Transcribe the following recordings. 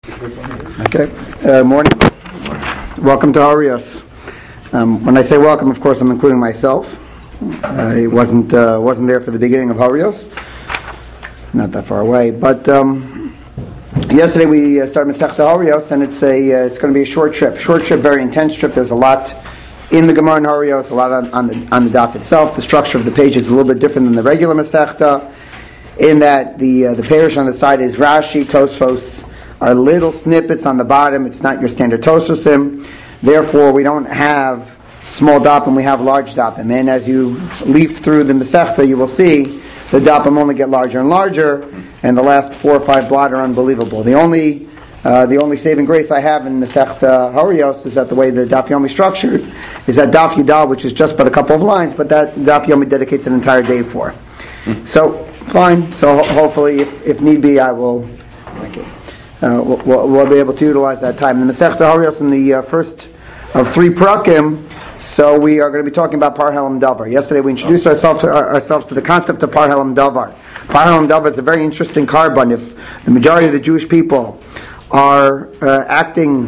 Okay. Morning. Welcome to Harios. When I say welcome, of course, I'm including myself. I wasn't there for the beginning of Harios. Not that far away, but yesterday we started Masechta Harios, and it's going to be a short trip. Very intense trip. There's a lot in the Gemara in Harios, a lot on the daf itself. The structure of the page is a little bit different than the regular Masechta, in that the parish on the side is Rashi, Tosfos, are little snippets on the bottom. It's not your standard Tososim. Therefore, we don't have small dapim, we have large dapim. And as you leaf through the Masechta, you will see the dapim only get larger and larger, and the last 4 or 5 blot are unbelievable. The only saving grace I have in Masechta Harios is that the way the Daf Yomi is structured is that Daf Yudal, which is just but a couple of lines, but that Daf Yomi dedicates an entire day for. So, fine. So hopefully, if need be, I will. Thank you. We'll be able to utilize that time. The Masechta Harios in the first of 3 prakim, so we are going to be talking about Par Helam Davar. Yesterday we introduced ourselves to the concept of Par Helam Davar. Par Helam Davar is a very interesting carbon. If the majority of the Jewish people are acting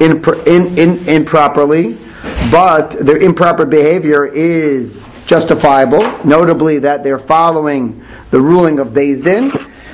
improperly, but their improper behavior is justifiable, notably that they're following the ruling of Beis Din,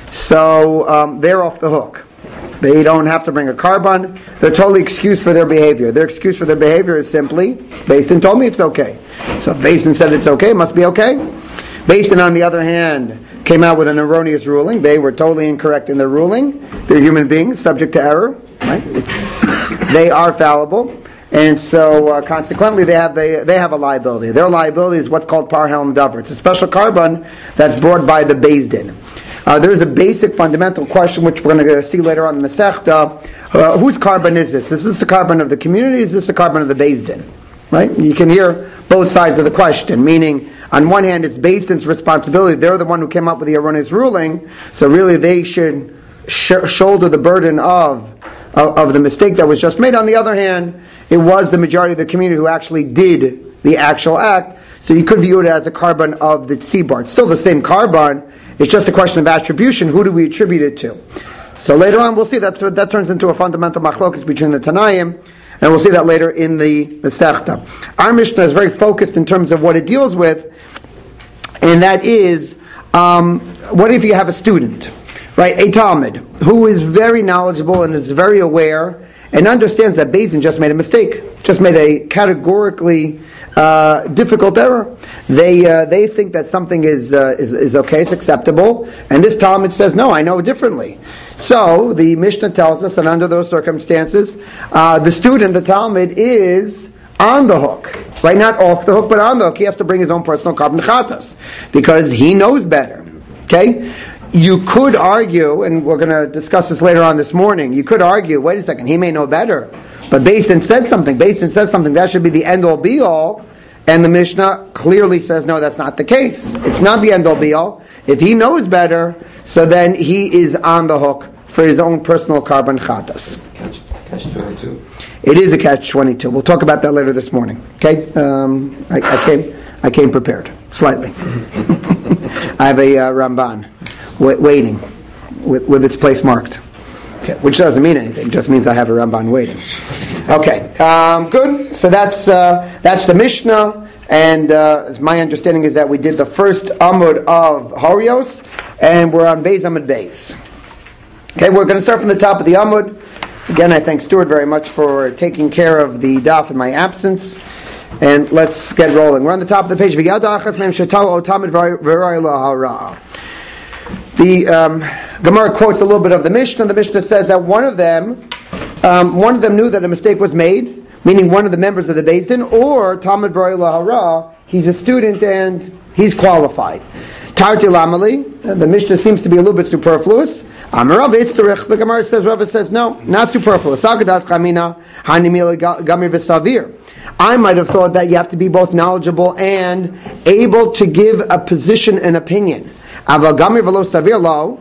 so they're off the hook. They don't have to bring a carbon. They're totally excused for their behavior. Their excuse for their behavior is simply, Beis Din told me it's okay. So if Beis Din said it's okay, it must be okay. Beis Din, on the other hand, came out with an erroneous ruling. They were totally incorrect in their ruling. They're human beings, subject to error. Right? They are fallible. And so, consequently, they have a liability. Their liability is what's called Par Helam Davar. It's a special carbon that's brought by the Beis Din. There is a basic fundamental question which we're going to see later on in the Masechta. Whose carbon is this? Is this the carbon of the community? Is this the carbon of the Beis Din? Right? You can hear both sides of the question, meaning on one hand it's Beis Din's responsibility. They're the one who came up with the erroneous ruling, so really they should shoulder the burden of the mistake that was just made. On the other hand, it was the majority of the community who actually did the actual act, so you could view it as a carbon of the tzibor. It's still the same carbon. It's just a question of attribution. Who do we attribute it to? So later on, we'll see that turns into a fundamental machlokas between the Tanaim, and we'll see that later in the Masechta. Our Mishnah is very focused in terms of what it deals with, and that is, what if you have a student, right, a Talmud, who is very knowledgeable and is very aware and understands that Beis Din just made a mistake, just made a categorically difficult error. They think that something is okay, it's acceptable, and this Talmud says, no, I know differently. So the Mishnah tells us that under those circumstances, the student, the Talmud, is on the hook. Right, not off the hook, but on the hook. He has to bring his own personal carbon chatas, because he knows better. Okay? You could argue, and we're going to discuss this later on this morning, you could argue, wait a second, he may know better, but Beis Din said something, that should be the end-all be-all, and the Mishnah clearly says, no, that's not the case. It's not the end-all be-all. If he knows better, so then he is on the hook for his own personal carbon chatas. Catch-22. It is a catch-22. We'll talk about that later this morning. Okay? I came prepared, slightly. I have a Ramban waiting with its place marked. Okay, which doesn't mean anything, just means I have a Ramban waiting. Okay, good. So that's the Mishnah, and my understanding is that we did the first Amud of Harios, and we're on Beis Amud Beis. Okay, we're going to start from the top of the Amud. Again, I thank Stuart very much for taking care of the daf in my absence, and let's get rolling. We're on the top of the page. The Gemara quotes a little bit of the Mishnah. The Mishnah says that one of them knew that a mistake was made, meaning one of the members of the Beis Din, or Talmud V'roi Lahara, he's a student and he's qualified. Tarti Lamali, the Mishnah seems to be a little bit superfluous. Amarav Itzterich, the Gemara says, Rava says, no, not superfluous. Agadat Chamina, Hanimil Gamir V'Savir. I might have thought that you have to be both knowledgeable and able to give a position and opinion. Aval Gamir V'Lo Savir Lo.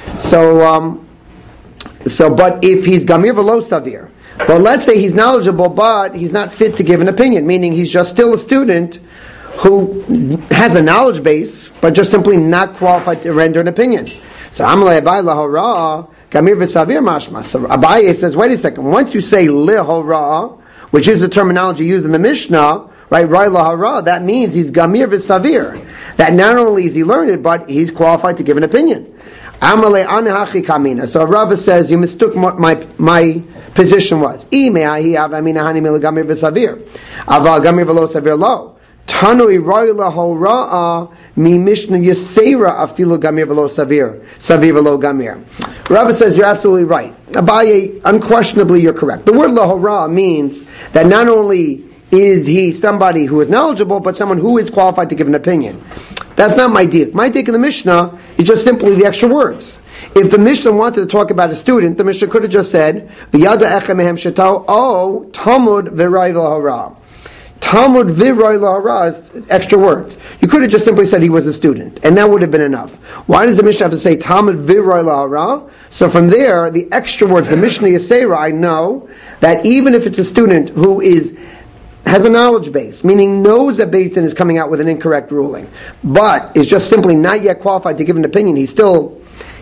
So, but if he's Gamir V'Lo Savir, but let's say he's knowledgeable, but he's not fit to give an opinion, meaning he's just still a student who has a knowledge base, but just simply not qualified to render an opinion. So Amalei Abai Lahara gamir v'savir mashma. So Abaye says, wait a second. Once you say lehora, which is the terminology used in the Mishnah, right? Rai lahara, that means he's gamir v'savir. That not only is he learned, but he's qualified to give an opinion. Amale anahachi kamina. So Rava says, you mistook what my position was. Imeahi avamina hani milagamir v'savir. Aval gamir v'lo savir lo. Tanui roi lahora'a mi mishna yisera afilu gamir v'lo savir. Savir v'lo gamir. Rava says, you're absolutely right. Abaye, unquestionably you're correct. The word lahora means that not only is he somebody who is knowledgeable, but someone who is qualified to give an opinion. That's not my dik. My dik in the Mishnah is just simply the extra words. If the Mishnah wanted to talk about a student, the Mishnah could have just said, V'yada echem mehem shetau, oh, Talmud v'ray lahara. Talmud v'ray lahara is extra words. You could have just simply said he was a student, and that would have been enough. Why does the Mishnah have to say Talmud v'ray lahara? So from there, the extra words, the Mishnah Yisera, I know that even if it's a student who has a knowledge base, meaning knows that Beis Din is coming out with an incorrect ruling, but is just simply not yet qualified to give an opinion. He's still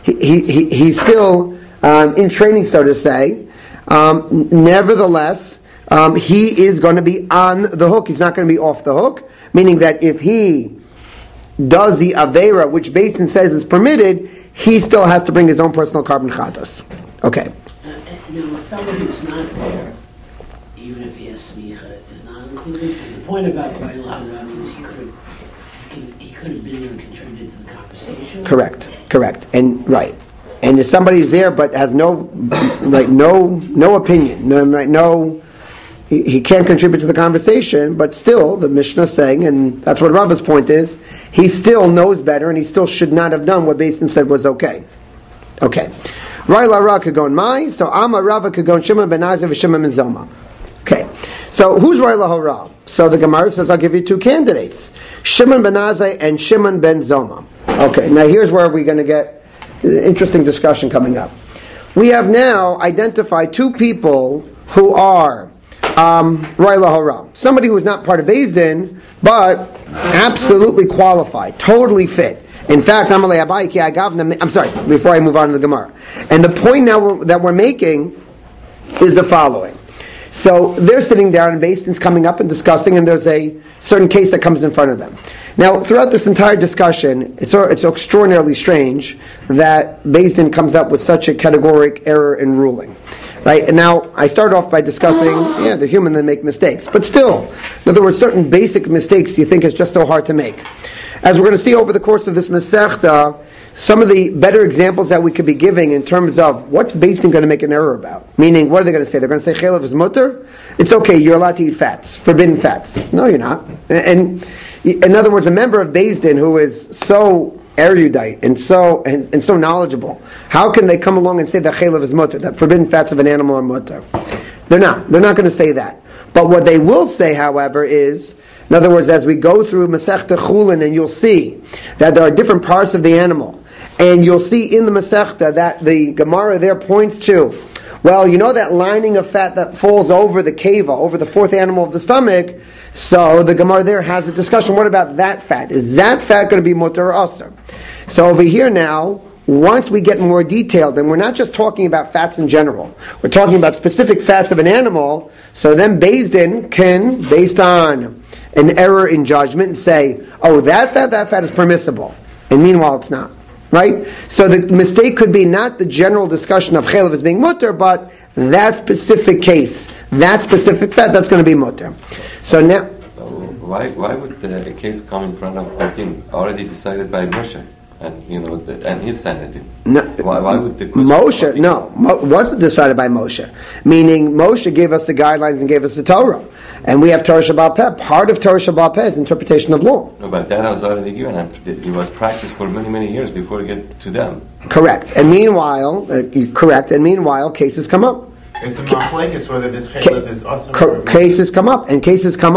in training, so to say. Nevertheless, he is going to be on the hook. He's not going to be off the hook, meaning that if he does the Aveira, which Beis Din says is permitted, he still has to bring his own personal carbon chatas. Okay. Now, a fellow who's not there, even if he has smicha, is not included. And the point about Rai Lahara means he could have been there and contributed to the conversation. Correct, and right. And if somebody's there but has no opinion, he can't contribute to the conversation, but still the Mishnah is saying, and that's what Rava's point is, he still knows better, and he still should not have done what Beis Din said was okay. Okay. Rai Lahara could go in Mai, so Amma Rava could go in Shimon ben Azai v'Shimon ben Zoma. Okay, so who's Rai Lahara? So the Gemara says, I'll give you two candidates, Shimon ben Azai and Shimon ben Zoma. Okay, now here's where we're going to get interesting discussion coming up. We have now identified two people who are Rai Lahara. Somebody who is not part of Beis Din, but absolutely qualified, totally fit. In fact, I'm sorry, before I move on to the Gemara. And the point now that we're making is the following. So they're sitting down and Beis Din's coming up and discussing, and there's a certain case that comes in front of them. Now, throughout this entire discussion, it's extraordinarily strange that Beis Din comes up with such a categoric error in ruling. Right? And now, I start off by discussing, they're human, they make mistakes. But still, in other words, certain basic mistakes you think is just so hard to make. As we're going to see over the course of this Masechta, some of the better examples that we could be giving in terms of what's Beis Din going to make an error about. Meaning, what are they going to say? They're going to say chelav is mutter? It's okay, you're allowed to eat fats, forbidden fats. No, you're not. And in other words, a member of Beis Din who is so erudite and so knowledgeable, how can they come along and say that chelav is mutter, that forbidden fats of an animal are mutter? They're not going to say that. But what they will say, however, is, in other words, as we go through Masechta Chulin, and you'll see that there are different parts of the animal, and you'll see in the Masechta that the Gemara there points to, well, you know that lining of fat that falls over the keva, over the fourth animal of the stomach, so the Gemara there has a discussion, what about that fat? Is that fat going to be mutar or asr? So over here now, once we get more detailed, and we're not just talking about fats in general, we're talking about specific fats of an animal, so then Beis Din can, based on an error in judgment, say, oh, that fat is permissible, and meanwhile it's not. Right? So the mistake could be not the general discussion of chelav as being mutter, but that specific case, that specific fat, that's going to be mutter. So now, why would a case come in front of Beis Din already decided by Moshe and and his sanity? No, why would the Moshe? No, wasn't decided by Moshe. Meaning Moshe gave us the guidelines and gave us the Torah. And we have Torah Shabbal Peh. Part of Torah Shabbal Peh is interpretation of law. No, but that was already given, and it was practiced for many, many years before we get to them. Correct. And meanwhile, cases come up. It's a machlekes whether this chelav is awesome. Cases come up, and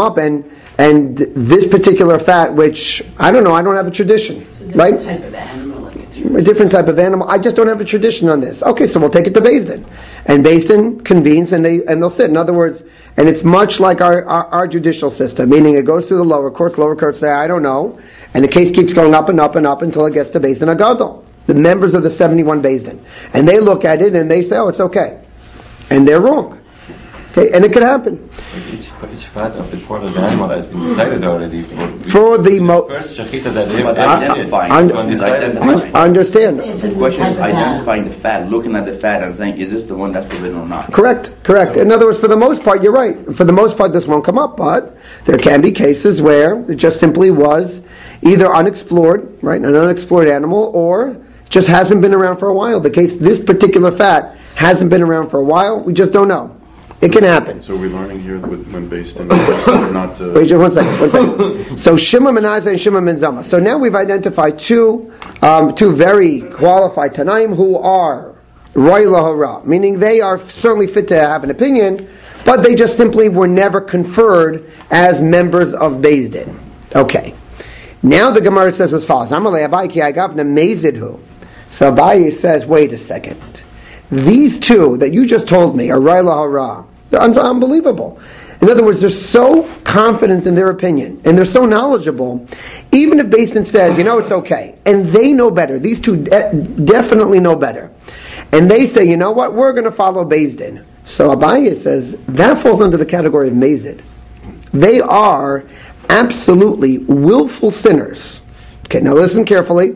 this particular fat, which I don't know, I don't have a tradition, it's a right? different type of animal, like a different type of animal. I just don't have a tradition on this. Okay, so we'll take it to Beis Din, and Beis Din convenes, and they'll sit. In other words, and it's much like our judicial system, meaning it goes through the lower courts. Lower courts say, I don't know, and the case keeps going up and up and up until it gets to Beis Din Agadol. the members of the 71 Beis Din. And they look at it and they say, oh, it's okay. And they're wrong. Okay, and it could happen. Each fat of the part of the animal has been decided already For the first shechita that they identifying. Understand. The question is identifying the fat, looking at the fat and saying, is this the one that's forbidden or not? Correct. In other words, for the most part, you're right. For the most part, this won't come up, but there can be cases where it just simply was either unexplored, right, an unexplored animal, or just hasn't been around for a while. This particular fat hasn't been around for a while. We just don't know. It can happen. So we're learning here when based in not. Wait, just one second. So Shimon ben Azai and Shimon ben Zama. So now we've identified two very qualified Tanaim who are Roy Lahara, meaning they are certainly fit to have an opinion, but they just simply were never conferred as members of Beis Din. Okay. Now the Gemara says as follows: Amalei Abai ki agavna mezidhu. So Abai says, wait a second. These two that you just told me are Roy Lahara. They're unbelievable. In other words, they're so confident in their opinion, and they're so knowledgeable, even if Beis Din says, it's okay, and they know better, these two definitely know better, and they say, you know what, we're going to follow Beis Din. So Abaye says, that falls under the category of Mezid. They are absolutely willful sinners. Okay, now listen carefully.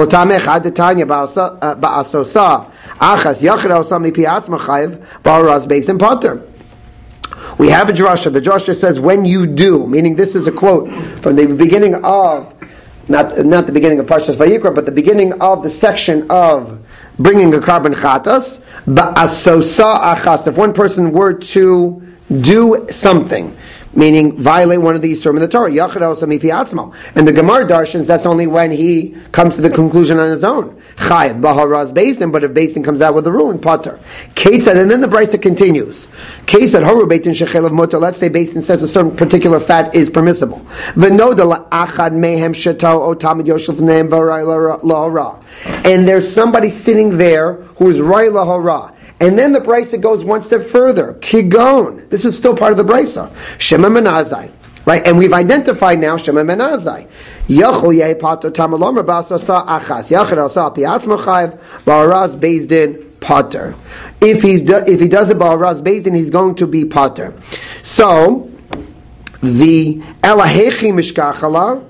We have a drasha. The drasha says, when you do, meaning this is a quote from the beginning of, not the beginning of Parshas Vayikra, but the beginning of the section of bringing a carbon chatas, ba'asosa achas. If one person were to do something, meaning violate one of these terms of the Torah, Yachid also mipi atzmo. And the Gemara darshans, that's only when he comes to the conclusion on his own. Chayav b'haraz Beis Din, but if Beis Din comes out with a ruling, pater. Ketzad, and then the brisa continues. Ketzad haru beitin shechelav mutar. Let's say Beis Din says a certain particular fat is permissible. V'noda la'achad mehem shato o tamid yoshel v'neim v'ray lahara. And there's somebody sitting there who is ray lahara. And then the brisa goes one step further. Kigon. This is still part of the brisa. Shema ben Azai. Right? And we've identified now Shema ben Azai. Yachol yeh pater tamalom rabasa achas. Yachid asa piatz machayev ba'araz Beis Din pater. If he does it ba'araz Beis Din, he's going to be pater. So the elahechi mishkachala.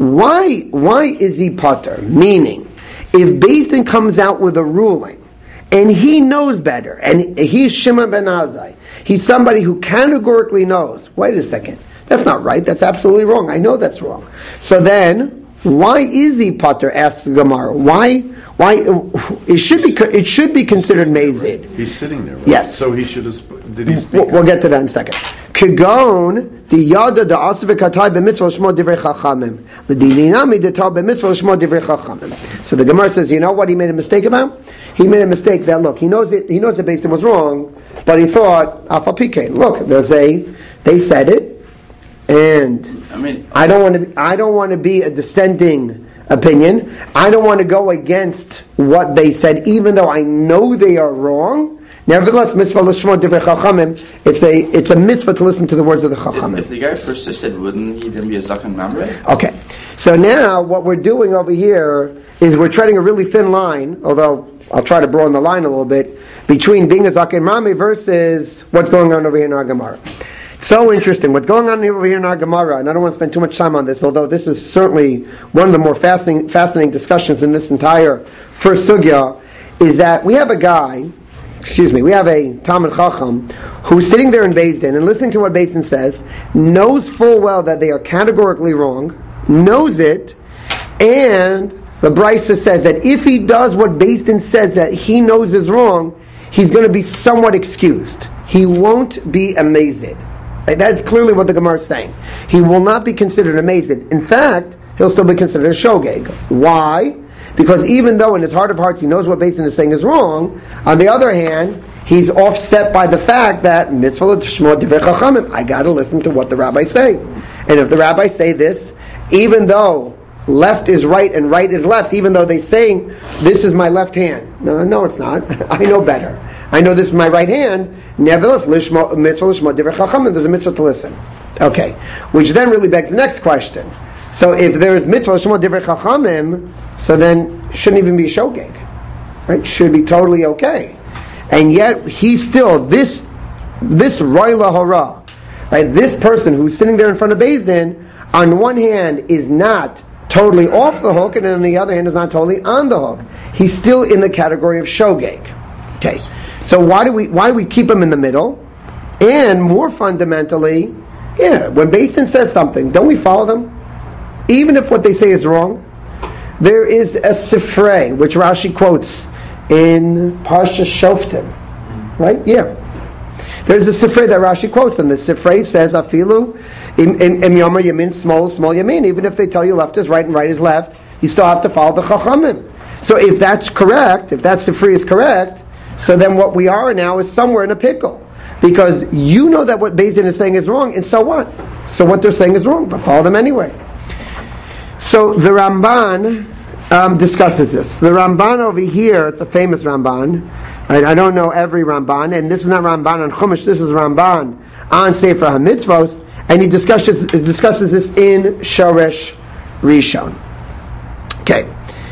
Why is he pater? Meaning, if Beis Din comes out with a ruling, and he knows better, and he's Shimon ben Azai. He's somebody who categorically knows, wait a second, that's not right, that's absolutely wrong, I know that's wrong. So then, why is he pater, asks the Gemara. Why, it should be considered Mezid. He's sitting there, right? Yes. So he should have, did he speak? We'll get to that in a second. Kigon, the yada the asve katai b'mitzvah shmo divrei chachamim. The dinami the tal b'mitzvah shmo divrei chachamim. So the Gemara says, you know what he made a mistake about? He made a mistake that, look, he knows that Beis Din was wrong, but he thought, Alpha PK, look, they said it, and I don't want to be a dissenting opinion. I don't want to go against what they said, even though I know they are wrong. Nevertheless, mitzvah l'shmo divrei chachamim. It's a mitzvah to listen to the words of the chachamim. If the guy persisted, wouldn't he then be a zaken mamre? Okay, so now what we're doing over here is we're treading a really thin line, although I'll try to broaden the line a little bit, between being a zaken mamre versus what's going on over here in our Gemara. So interesting. What's going on over here in our Gemara, and I don't want to spend too much time on this, although this is certainly one of the more fascinating discussions in this entire first sugya, is that we have a Talmid Chacham who's sitting there in Beis Din and listening to what Beis Din says, knows full well that they are categorically wrong, knows it, and the Brisa says that if he does what Beis Din says that he knows is wrong, he's going to be somewhat excused. He won't be a Mezid. That's clearly what the Gemara is saying. He will not be considered a Mezid. In fact, he'll still be considered a Shogeg. Why? Because even though in his heart of hearts he knows what Beis Din is saying is wrong, on the other hand, he's offset by the fact that mitzvah l'shmo divrei chachamim. I got to listen to what the rabbis say, and if the rabbis say this, even though left is right and right is left, even though they're saying this is my left hand, no, it's not. I know better. I know this is my right hand. Nevertheless, mitzvah l'shmo divrei chachamim. There's a mitzvah to listen. Okay, which then really begs the next question. So if there is mitzvah l'shmo divrei chachamim, so then shouldn't even be a shogeg, right? Should be totally okay. And yet he's still this Roy Lahara, right? This person who's sitting there in front of Beis Din, on one hand is not totally off the hook, and on the other hand is not totally on the hook. He's still in the category of shogeg. Okay, so why do we keep him in the middle? And more fundamentally, when Beis Din says something, don't we follow them, even if what they say is wrong? There is a sifrei which Rashi quotes in Parsha Shoftim, right? Yeah. There's a sifrei that Rashi quotes, and the sifrei says, "Afilu im yomer yamin, small yamin." Even if they tell you left is right and right is left, you still have to follow the chachamim. So if that's correct, if that sifrei is correct, so then what we are now is somewhere in a pickle, because you know that what Beis Din is saying is wrong, and so what? So what they're saying is wrong, but follow them anyway. So the Ramban discusses this. The Ramban over here, it's a famous Ramban. Right? I don't know every Ramban, and this is not Ramban on Chumash, this is Ramban on Sefer HaMitzvos, and he discusses this in Shoresh Rishon. Okay.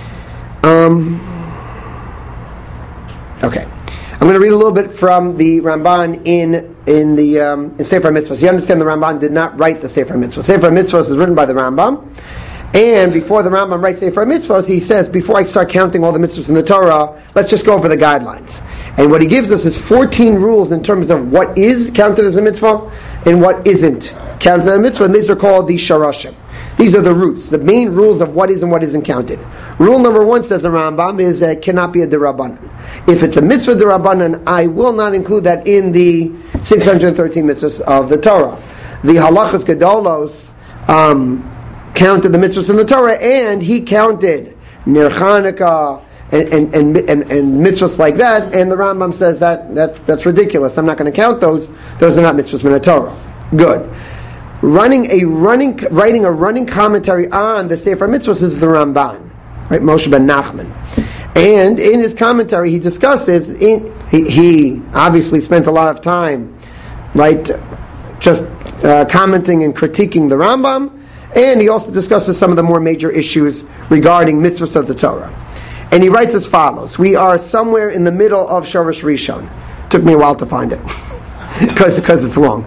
Okay. I'm going to read a little bit from the Ramban in Sefer HaMitzvos. You understand the Ramban did not write the Sefer HaMitzvos. Sefer HaMitzvos is written by the Rambam. And before the Rambam writes Sefer HaMitzvos, he says, before I start counting all the mitzvahs in the Torah, let's just go over the guidelines. And what he gives us is 14 rules in terms of what is counted as a mitzvah and what isn't counted as a mitzvah, and these are called the sharashim. These are the roots, the main rules of what is and what isn't counted. Rule number 1, says the Rambam, is that it cannot be a derabanan. If it's a mitzvah derabanan, I will not include that in the 613 mitzvahs of the Torah. The halachas gedolos counted the mitzvahs in the Torah, and he counted Ner Chanukah and mitzvahs like that, and the Rambam says that's ridiculous. I'm not going to count those. Those are not mitzvahs in the Torah. Good. Writing a running commentary on the Sefer Mitzvahs is the Ramban, right? Moshe ben Nachman, and in his commentary he discusses. He obviously spent a lot of time, right, just commenting and critiquing the Rambam. And he also discusses some of the more major issues regarding mitzvahs of the Torah. And he writes as follows. We are somewhere in the middle of Shoresh Rishon. Took me a while to find it, because it's long.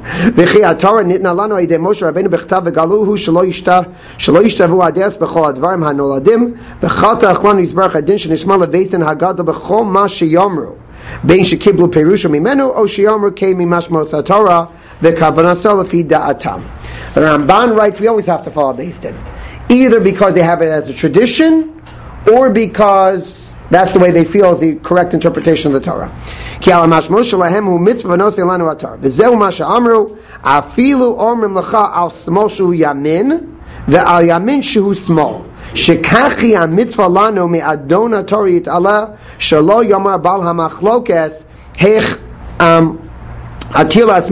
The Ramban writes we always have to follow Beis Din, either because they have it as a tradition, or because that's the way they feel is the correct interpretation of the Torah. And they have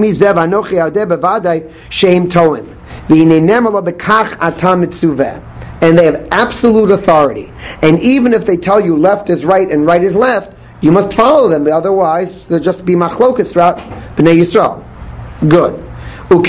absolute authority. And even if they tell you left is right and right is left, you must follow them. Otherwise, there'll just be machlokas throughout Bnei Yisrael. Good. And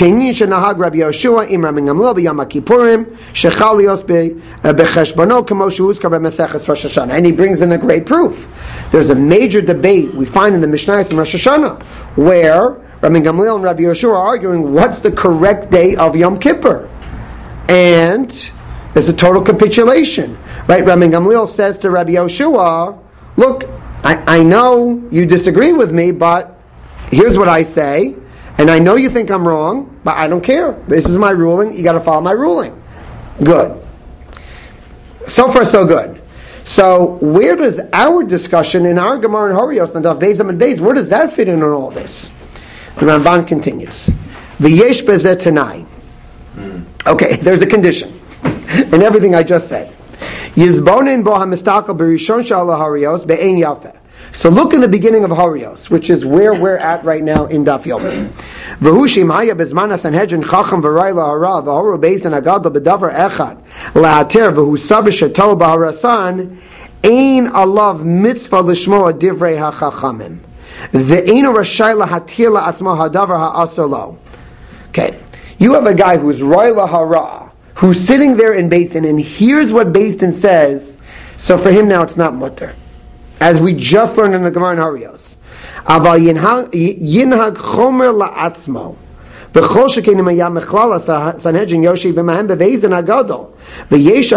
he brings in a great proof. There's a major debate we find in the Mishnah from Rosh Hashanah, where Rabbi Gamliel and Rabbi Yehoshua are arguing what's the correct day of Yom Kippur. And there's a total capitulation. Right? Rabbi Gamliel says to Rabbi Yehoshua, look, I know you disagree with me, but here's what I say. And I know you think I'm wrong, but I don't care. This is my ruling. You got to follow my ruling. Good. So far, so good. So, where does our discussion in our Gemara and Horios and Daf Beis and Beis, where does that fit in on all this? The Ramban continues. V'yesh bezeh tanai. Okay, there's a condition in everything I just said. Yizbonin bo hamistakel b'rishon shal Horios be'ein yafeh. So look in the beginning of Horios, which is where we're at right now in Daf Yomi. V'hushim haya bezman haSanhedrin chacham v'ray lahara v'horu beis and agadol b'davar echad la'ater v'husav v'shatol b'harasan ein alav mitzvah l'shmoa divrei hachachamim v'einu rashay lahatir la'atzma hadavar ha'asolo. Okay, you have a guy who's roy lahara, who's sitting there in Beis Din, and here's what Beis Din says. So for him now it's not mutter. As we just learned in the Gemara in Harios. Aval yinhag chomer la'atzmo. V'chol shekein im haya mechlal Sanhedrin yoshev v'mahem beveizin hagadol. V'yesh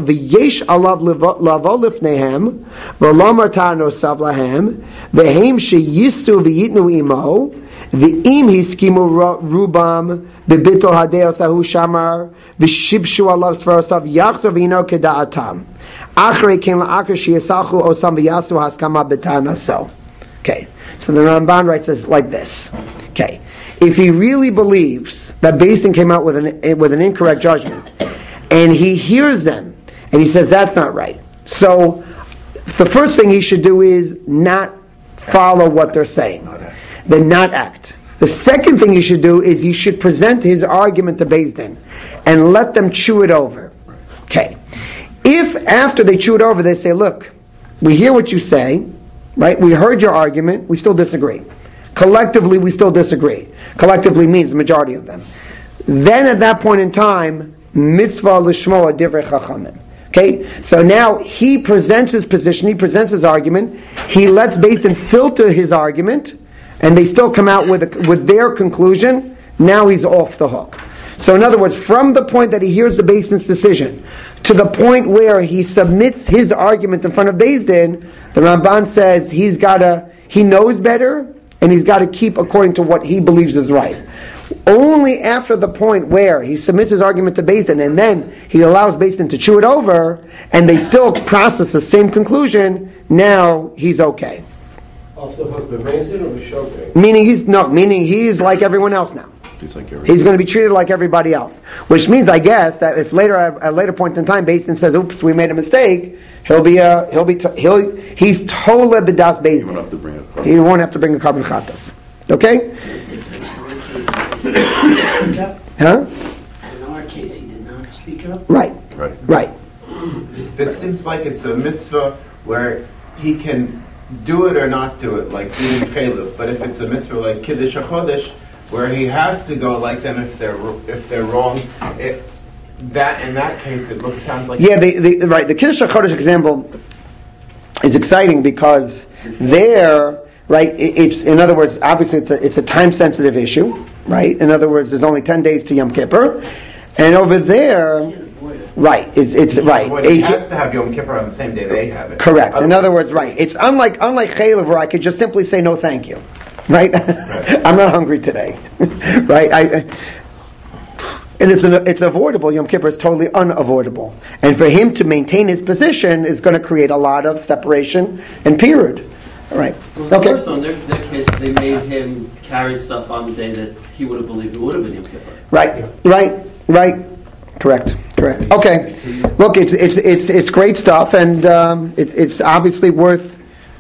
alav lavo lifnehem. V'lomar ta'anosav lahem. V'heim sheyisu v'yitnu imo. V'im hiskimu rubam. B'bitol hadeos ahu shamar. V'shibshu alav svarosav yachzor v'ino keda'atam. Achrei ken la'akar sheyasachu osam v'yasu haskama b'ta'anaso. Okay. So the Ramban writes this like this. Okay. If he really believes that Beis Din came out with an incorrect judgment, and he hears them, and he says that's not right, so the first thing he should do is not follow what they're saying, then not act. The second thing he should do is he should present his argument to Beis Din and let them chew it over. Okay. If after they chew it over they say, look, we hear what you say, right? We heard your argument, we still disagree. Collectively, we still disagree. Collectively means the majority of them. Then at that point in time, mitzvah l'shmoa divrei chachamim. Okay? So now he presents his position, he presents his argument, he lets Beis Din filter his argument, and they still come out with their conclusion. Now he's off the hook. So in other words, from the point that he hears the Beis Din's decision to the point where he submits his argument in front of Beis Din, the Ramban says he knows better, and he's got to keep according to what he believes is right. Only after the point where he submits his argument to Beis Din, and then he allows Beis Din to chew it over, and they still process the same conclusion, now he's okay. Off the hook, the Beis Din or the Shofet? Meaning he's like everyone else now. He's going to be treated like everybody else. Which means, I guess, that if later at a later point in time Beis Din says, "Oops, we made a mistake," he's tole b'das Beis Din. He won't have to bring a carbon chatas. Okay? Huh? In our case, he did not speak up. Right. This seems like it's a mitzvah where he can do it or not do it, like eating chaylev. But if it's a mitzvah like Kiddush HaChodesh, where he has to go like them if they're wrong, in that case it sounds like the Kiddush HaChodesh example is exciting because there, right, it's in other words, obviously it's a time sensitive issue, right? In other words, there's only 10 days to Yom Kippur, and over there, right, it's right. He has to have Yom Kippur on the same day they have it. Correct. In other words, right, it's unlike Chaylev where I could just simply say no, thank you. Right? I'm not hungry today. Right? And it's avoidable. Yom Kippur is totally unavoidable. And for him to maintain his position is going to create a lot of separation and period. All right. Well, okay. Also, in their case, they made him carry stuff on the day that he would have believed it would have been Yom Kippur. Right. Correct. Okay. Look, it's great stuff, and it's obviously worth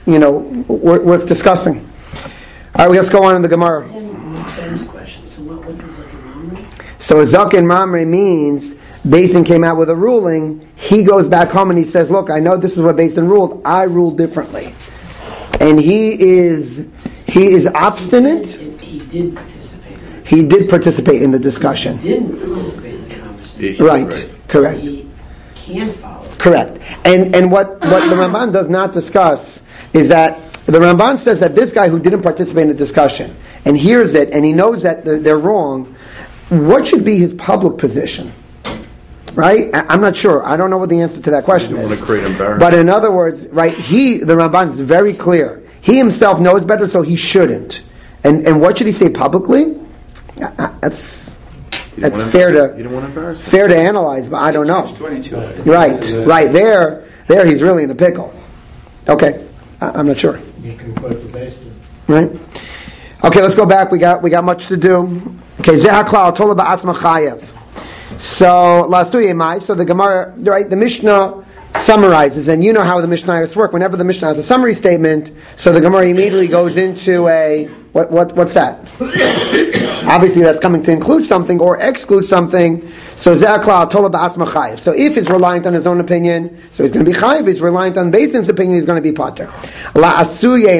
discussing. All right, let's go on in the Gemara. Ben's question. So what's a Zaken Mamre? So a Zaken Mamre means Beis Din came out with a ruling. He goes back home and he says, "Look, I know this is what Beis Din ruled. I ruled differently." And he is obstinate. He did participate in it. He did participate in the discussion. He didn't participate in the conversation. Right. Correct. He can't follow. Correct. And what the Ramban does not discuss is that the Ramban says that this guy who didn't participate in the discussion and hears it and he knows that they're wrong, what should be his public position? Right? I'm not sure. I don't know what the answer to that question is. Want to create embarrassment. But in other words, right, the Ramban is very clear. He himself knows better, so he shouldn't. And what should he say publicly? That's fair to analyze, but I don't know. Right. There he's really in a pickle. Okay. I'm not sure. You can put the Beis Din. Right? Okay, let's go back. We got much to do. Okay, Zehaklal Tola Ba'atzma Chayev. So the Gemara, right? The Mishnah summarizes, and you know how the Mishnayos work. Whenever the Mishnah has a summary statement, so the Gemara immediately goes into a what's that? Obviously, that's coming to include something or exclude something. So Zehaklal Tola Ba'atzma Chayev. So if he's reliant on his own opinion, so he's going to be Chayev. If he's reliant on Beis Din's opinion, he's going to be Pater. La'asuye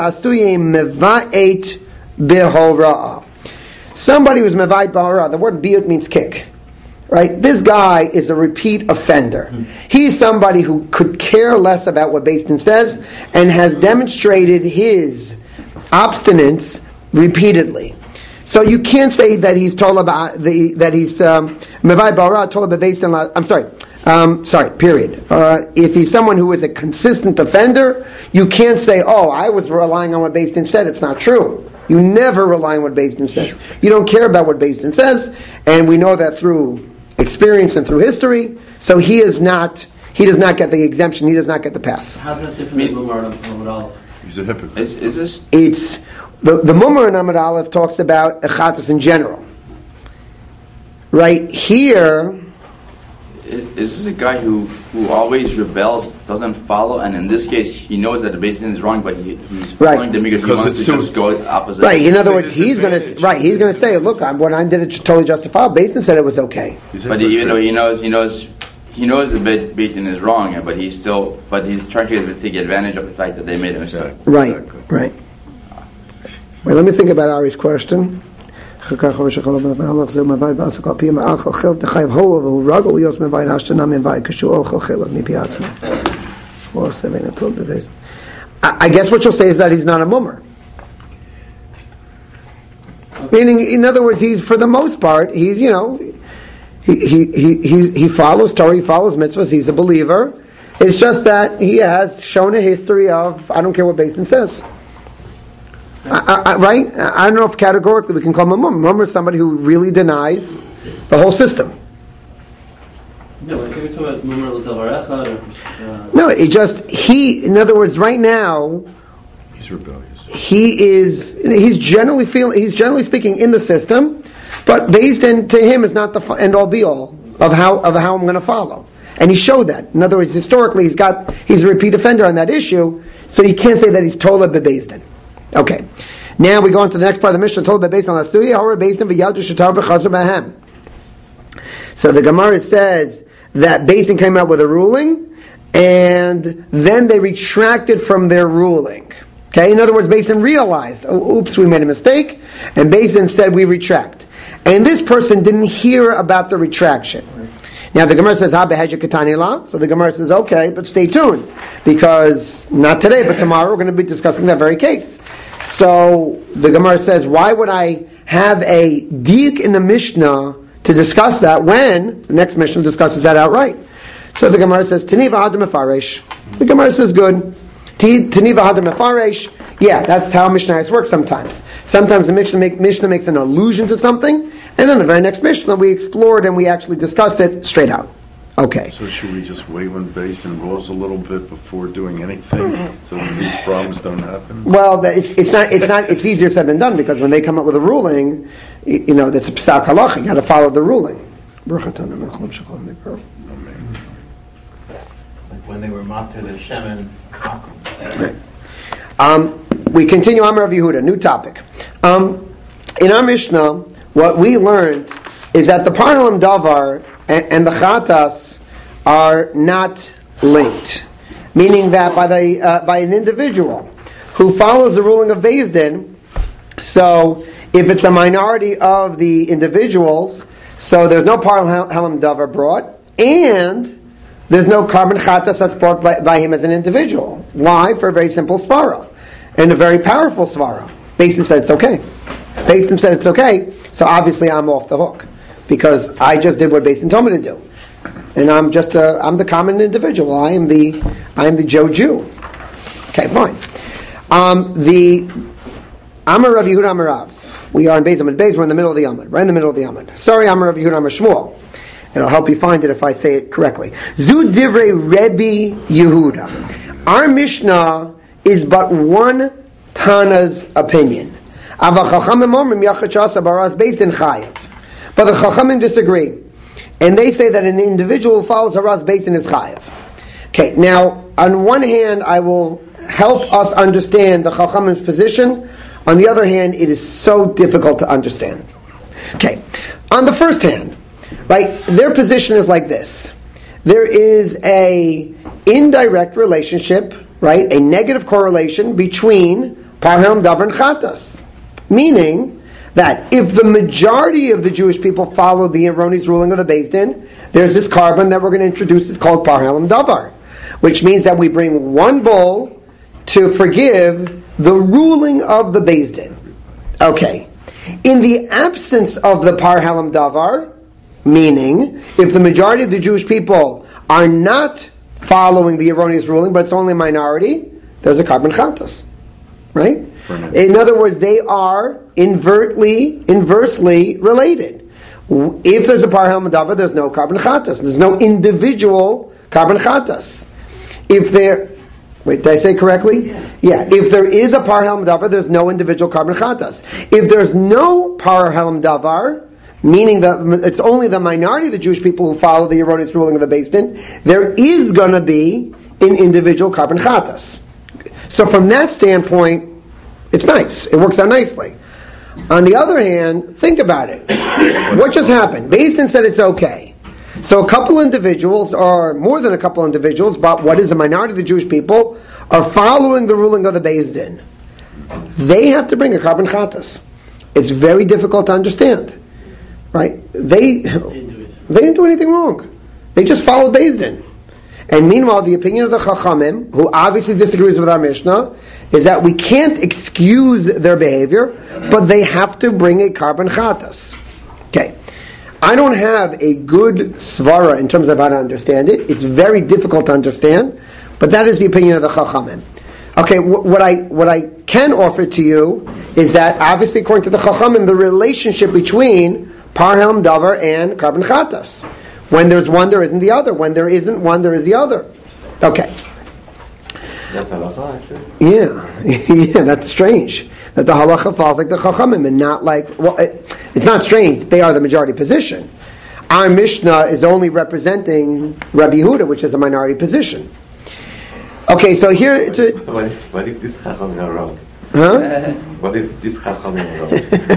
meva'et bihora'ah. Somebody was meva'et bihora'ah. The word biut means kick. right? This guy is a repeat offender. He's somebody who could care less about what Beis Din says and has demonstrated his obstinance repeatedly. So you can't say that he's told about that he's Mevai Bara told about Beis Din. I'm sorry. Period. If he's someone who is a consistent offender, you can't say, "Oh, I was relying on what Beis Din said." It's not true. You never rely on what Beis Din says. You don't care about what Beis Din says, and we know that through experience and through history. So he does not get the exemption. He does not get the pass. How's that different from Mumar and Amud Aleph? He's a hypocrite. Is this? It's the Mumar and Amud Aleph talks about echatas in general. Right here. Is this a guy who always rebels, doesn't follow, and in this case he knows that the Beis Din is wrong, but he's following them because he wants to just go opposite? Right. In other words, he's going to say, "Look, what I did is totally justifiable." Beis Din said it was okay. But even though he knows the Beis Din is wrong, but he's trying to take advantage of the fact that they made a mistake. Right. Right. Wait, let me think about Ari's question. Why would I I guess what you'll say is that he's not a mummer. Meaning, in other words, he's, for the most part, he's, he follows Torah, he follows mitzvahs, he's a believer. It's just that he has shown a history of, I don't care what Beis Din says. Right? I don't know if categorically we can call him a mummer. Mummer is somebody who really denies the whole system. No, I think we're talking about Mumar l'Davarecha. No, in other words, right now, He's rebellious. he's generally speaking in the system, but Beis Din to him is not the end all be all of how I'm going to follow. And he showed that. In other words, historically, he's a repeat offender on that issue, so you can't say that he's tola bebeis din. Okay. Now we go on to the next part of the Mishnah. Tola bebeis din lasuya hora beis din v'yadu shetar v'chazu b'hem. So the Gemara says that Beis Din came out with a ruling, and then they retracted from their ruling. Okay. In other words, Beis Din realized, oops, we made a mistake, and Beis Din said we retract. And this person didn't hear about the retraction. Now the Gemara says, so the Gemara says, okay, but stay tuned, because not today, but tomorrow we're going to be discussing that very case. So the Gemara says, why would I have a diuk in the Mishnah to discuss that when the next Mishnah discusses that outright? So the Gemara says, Taniva Hadar Mefaresh. The Gemara says, good. Taniva Hadar Mefaresh. Yeah, that's how Mishnahs work sometimes. Sometimes the Mishnah makes an allusion to something, and then the very next Mishnah we explored and we actually discussed it straight out. Okay. So should we just wait when Beis Din rules a little bit before doing anything so that these problems don't happen? Well, it's easier said than done, because when they come up with a ruling, that's a psak halach. You got to follow the ruling. Like when they were matir the shemen. We continue Amar Rav Yehuda, new topic. In our Mishnah, what we learned is that the Parnalam Davar and the Chatas are not linked, meaning that by an individual who follows the ruling of Beis Din, so if it's a minority of the individuals, so there's no Parnalam Davar brought, and there's no carbon Chatas that's brought by him as an individual. Why? For a very simple svara, and a very powerful svara. Beis Din said it's okay. Beis Din said it's okay, so obviously I'm off the hook, because I just did what Beis Din told me to do, and I'm the common individual. I am the Joe Jew. Okay, fine. The Amar Rav Yehuda Amar Rav. We are in Beis Amud Beis. We're in the middle of the Amud. Right in the middle of the Amud. Sorry, Amar Rav Yehuda Amar Shmuel. It'll help you find it if I say it correctly. Zu Divrei Rebbe Yehuda. Our Mishnah is but one Tana's opinion. But the Chachamim disagree, and they say that an individual who follows Haras Beis Din is chayav. Okay, now on one hand, I will help us understand the Chachamim's position. On the other hand, it is so difficult to understand. Okay, on the first hand, right, their position is like this: there is a indirect relationship, right, a negative correlation between Parnalam Davar and Chatas. Meaning that if the majority of the Jewish people follow the erroneous ruling of the Beis Din, there's this carbon that we're going to introduce. It's called Par Halam Davar, which means that we bring one bull to forgive the ruling of the Beis Din. Okay. In the absence of the Par Halam Davar, meaning if the majority of the Jewish people are not following the erroneous ruling, but it's only a minority, there's a carbon chatas. Right? In other words, they are inversely related. If there's a Par Halam Davar, there's no carbon chatas. There's no individual carbon chatas. If there, wait, did I say correctly? Yeah. If there is a Par Halam Davar, there's no individual carbon chatas. If there's no Par Halam Davar, meaning that it's only the minority of the Jewish people who follow the erroneous ruling of the Beis Din, there is going to be an individual carbon chatas. So from that standpoint, it's nice. It works out nicely. On the other hand, think about it. What just happened? Beis Din said it's okay. So a couple individuals, or more than a couple individuals, but what is a minority of the Jewish people, are following the ruling of the Beis Din. They have to bring a carbon chatas. It's very difficult to understand. Right? They didn't do anything wrong. They just followed Beis Din. And meanwhile, the opinion of the Chachamim, who obviously disagrees with our Mishnah, is that we can't excuse their behavior, but they have to bring a carbon chatas. Okay. I don't have a good svara in terms of how to understand it. It's very difficult to understand, but that is the opinion of the Chachamim. Okay, what I can offer to you is that, obviously, according to the Chachamim, the relationship between Par Halam Davar and carbon chatas. When there's one, there isn't the other. When there isn't one, there is the other. Okay. That's halacha, actually. Yeah, that's strange. That the halacha falls like the Chachamim and not like, well, it's not strange. They are the majority position. Our Mishnah is only representing Rabbi Yehuda, which is a minority position. Okay, so here it's a... What if this Chachamim are wrong? Huh? What if this Chachamim are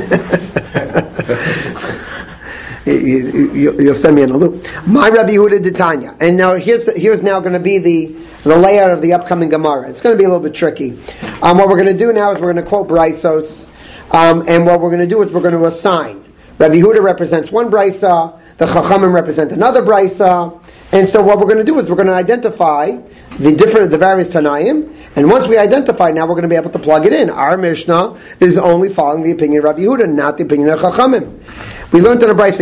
wrong? You'll send me in a loop. My Rabbi Yehuda D'Tanya. And now here's now going to be the layout of the upcoming Gemara. It's going to be a little bit tricky. What we're going to do now is we're going to quote Braisos. And what we're going to do is we're going to assign. Rabbi Yehuda represents one Braisa. The Chachamim represent another Braisa. And so what we're going to do is we're going to identify the various Tanaim, and once we identify, now we're going to be able to plug it in. Our Mishnah is only following the opinion of Rabbi Yehuda, not the opinion of Chachamim. We learned in the Brayse,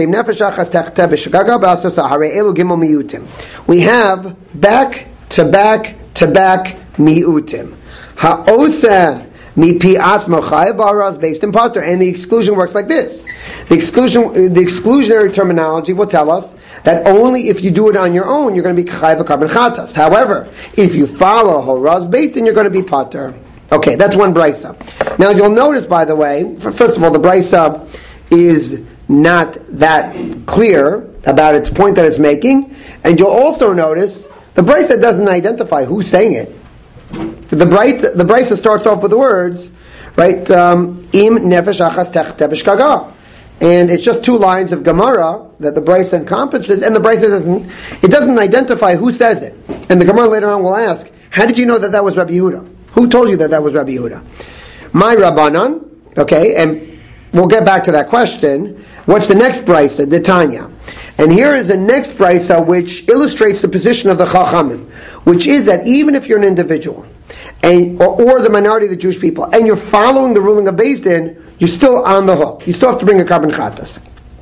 we have back to back miutim. Ha'osa mi pi'atz mochai baraz based in Potter, and the exclusion works like this. The exclusionary terminology will tell us that only if you do it on your own, you're going to be chayav carbon chatas. However, if you follow horaz based, then you're going to be pater. Okay, that's one brisa. Now you'll notice, by the way, first of all, the brisa is not that clear about its point that it's making, and you'll also notice the brisa doesn't identify who's saying it. The brisa starts off with the words, right? Im nefesh achas techteh b'shkaga. And it's just two lines of Gemara that the Brisa encompasses, and the Brisa doesn't identify who says it. And the Gemara later on will ask, how did you know that was Rabbi Yehuda? Who told you that was Rabbi Yehuda? My Rabbanan, okay, and we'll get back to that question. What's the next Brisa? The Tanya. And here is the next Brisa which illustrates the position of the Chachamim, which is that even if you're an individual, or the minority of the Jewish people, and you're following the ruling of Beis Din, you're still on the hook. You still have to bring a carbon chatas.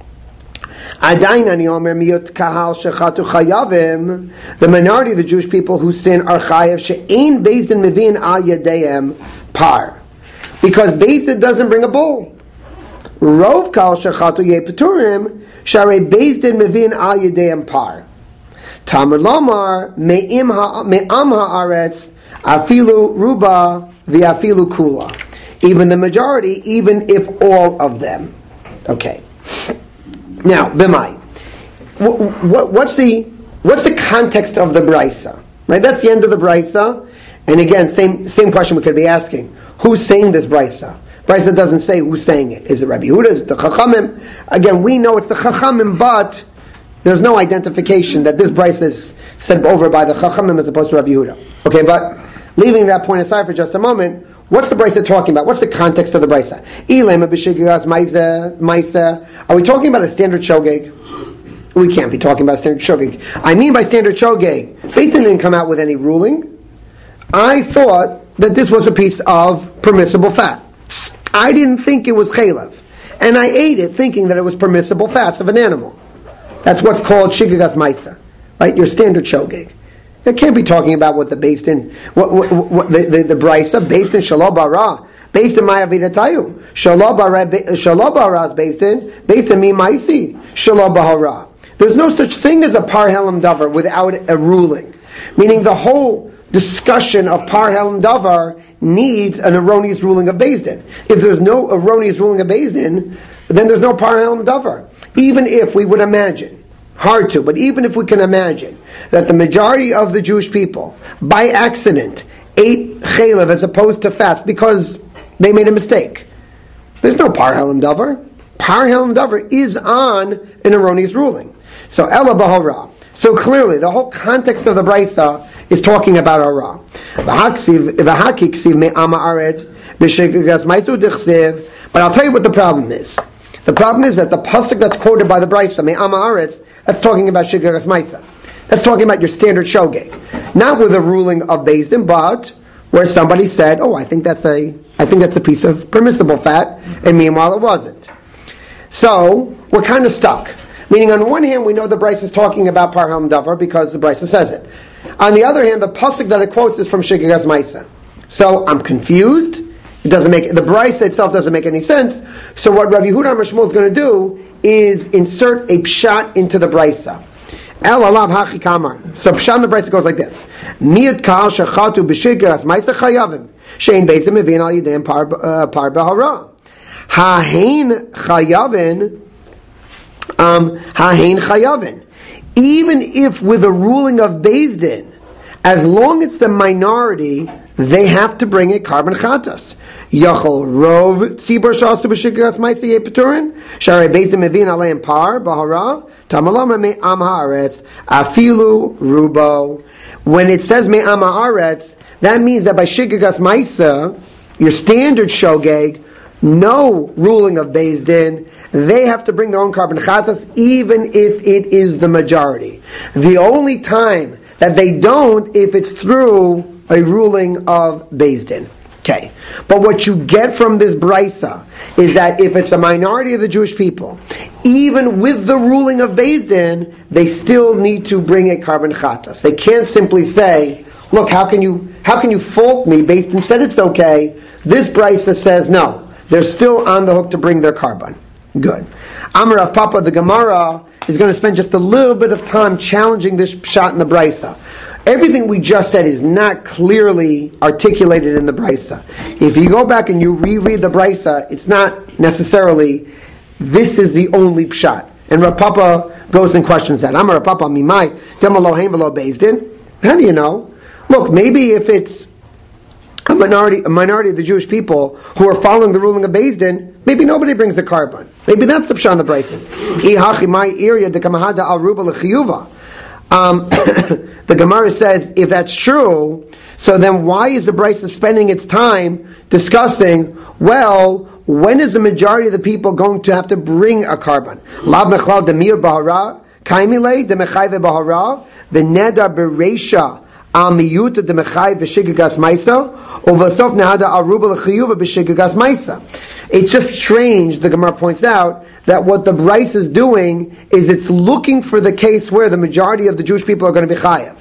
The minority of the Jewish people who sin are chayav she'ein Beis Din mevin al yadeim par, because Beis Din doesn't bring a bull. Rov kal shechatu yepeturim sharei Beis Din mevin al yadeim par. Talmud lomar me'am haaretz afilu ruba v'afilu kula. Even the majority, even if all of them. Okay. Now, b'mai. What's the context of the brisa? Right. That's the end of the brisa. And again, same question we could be asking: who's saying this brisa? Brisa doesn't say who's saying it. Is it Rabbi Yehuda? Is it the Chachamim? Again, we know it's the Chachamim, but there's no identification that this brisa is said over by the Chachamim as opposed to Rabbi Yehuda. Okay, but leaving that point aside for just a moment, What's the brisa talking about? What's the context of the brisa? Are we talking about a standard shogeg? We can't be talking about a standard shogeg. I mean by standard shogeg, Beis Din didn't come out with any ruling. I thought that this was a piece of permissible fat. I didn't think it was chaylev. And I ate it thinking that it was permissible fats of an animal. That's what's called shigagas maisa. Right? Your standard shogeg. They can't be talking about what the Beis Din, what the brisa, Beis Din shalo bara, Beis Din ma'avidatayu, shalo bara's Beis Din mi maisi, shalo bahara. There's no such thing as a par helam davar without a ruling. Meaning the whole discussion of par helam davar needs an erroneous ruling of Beis Din. If there's no erroneous ruling of Beis Din, then there's no par helam davar. Even if we would imagine, hard to, but even if we can imagine that the majority of the Jewish people, by accident, ate chaylev as opposed to fats because they made a mistake, there's no par helam davar. Par helam davar is on an erroneous ruling. So ela bahara. So clearly, the whole context of the brisa is talking about hara. But I'll tell you what the problem is. The problem is that the pasuk that's quoted by the brisa, me'am haaretz, that's talking about shigagas maisa. That's talking about your standard shogeg, not with a ruling of Beis Din, but where somebody said, "Oh, I think that's a piece of permissible fat," and meanwhile it wasn't. So we're kind of stuck. Meaning, on one hand, we know the brisa is talking about par helam davar because the brisa says it. On the other hand, the pasuk that it quotes is from shigagas maisa. So I'm confused. It doesn't make the brisa itself doesn't make any sense. So what Rav Yehuda Mashmuel is going to do is insert a pshat into the brisa. El alav hachi kamar. So pshat in the brisa goes like this: Miut kal shachatu b'shigas ma'isa chayavim shein beitzim mevin al yidem par behara hahein chayavin hahein chayavin. Even if with a ruling of Beis Din, as long as it's the minority, they have to bring a carbon chatas. Yachol rov tzibur shasu b'shigas ma'isa yepeturin sharei Beis Din mevin aleim par bahara tamalama me'am haaretz afilu rubo. When it says me'am haaretz, that means that by shigas ma'isa, your standard shogeg, no ruling of Beis Din, they have to bring their own carbon chatas, even if it is the majority. The only time that they don't, if it's through a ruling of Beis Din. Okay, but what you get from this brisa is that if it's a minority of the Jewish people, even with the ruling of Beis Din, they still need to bring a carbon chatas. They can't simply say, "Look, how can you fault me?" Beis Din said it's okay. This brisa says no. They're still on the hook to bring their carbon. Good. Amar Rav Papa, the Gemara is going to spend just a little bit of time challenging this pshat in the brisa. Everything we just said is not clearly articulated in the brisa. If you go back and you reread the brisa, it's not necessarily this is the only pshat. And Rav Papa goes and questions that. Amar Rav Papa mimai demaloheim v'lo Beis Din. How do you know? Look, maybe if it's a minority of the Jewish people who are following the ruling of Beis Din, maybe nobody brings the carbon. Maybe that's the pshat in the brisa. The Gemara says, if that's true, so then why is the brisa spending its time discussing, well, when is the majority of the people going to have to bring a carbon? Lav mechlal demir bahara, kaimile demechayve bahara, v'neda bereisha al miyut demechayve v'shigagas maisa, uvasof nehada aruba l'chiyuva b'shigagas maisa. It's just strange, the Gemara points out, that what the brisa is doing is it's looking for the case where the majority of the Jewish people are going to be chayav.